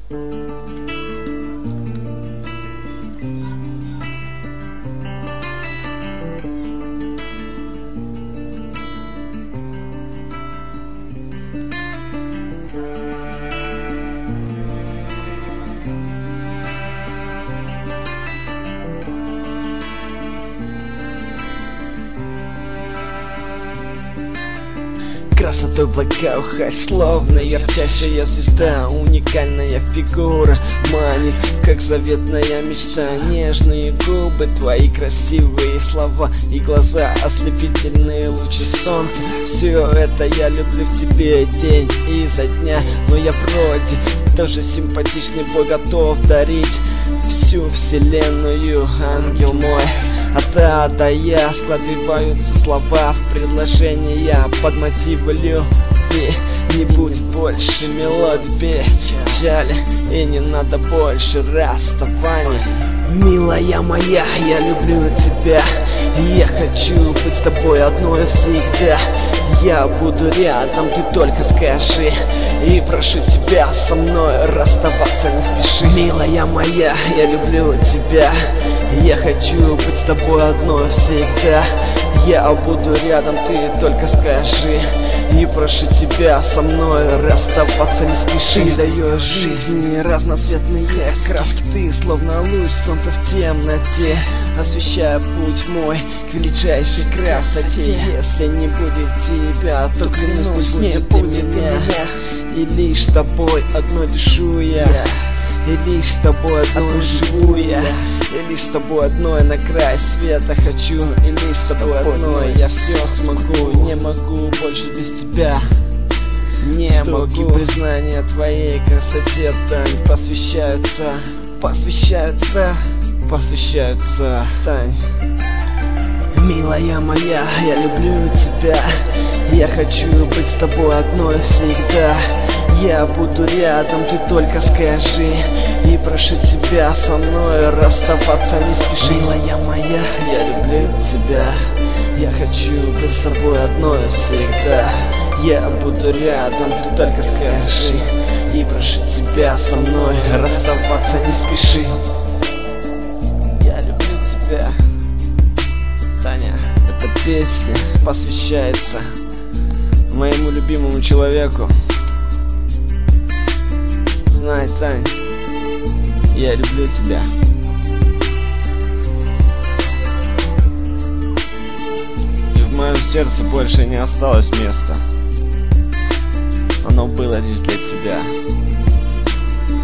Красотой благоухай, словно ярчайшая звезда. Уникальная фигура манит, как заветная мечта. Нежные губы, твои красивые слова и глаза, ослепительные лучи солнца. Все это я люблю в тебе день изо дня. Но я вроде тоже симпатичный, бой готов дарить всю вселенную, ангел мой. От А до Я складываются слова в предложения под мотивы любви. Не будет больше мелодий печали, и не надо больше расставаний. Милая моя, я люблю тебя, я хочу быть с тобой одной всегда. Я буду рядом, ты только скажи, и прошу тебя со мной расставаться не спеши. Милая моя, я люблю тебя, я хочу быть с тобой одной всегда. Я буду рядом, ты только скажи, и прошу тебя со мной расставаться не спеши. Ты даешь жизни разноцветные краски, ты словно луч солнца в темноте, освещая путь мой к величайшей красоте. Если не будет тебя, то клянусь, не будет меня. И лишь с тобой одной дышу я, и лишь с тобой одной живу я, и лишь с тобой одной на край света хочу, и лишь с тобой одной я все смогу. Не могу больше без тебя, не могу. Признания твоей красоте, Тань, посвящаются, посвящаются, посвящаются, Тань. Милая моя, я люблю тебя, я хочу быть с тобой одной всегда. Я буду рядом, ты только скажи, и прошу тебя со мной расставаться не спеши. Милая моя, я люблю тебя, я хочу быть с тобой одной всегда. Я буду рядом, ты только скажи, и прошу тебя со мной расставаться не спеши. Я люблю тебя, Таня. Эта песня посвящается моему любимому человеку. Знай, Тань, я люблю тебя. И в моем сердце больше не осталось места. Оно было лишь для тебя.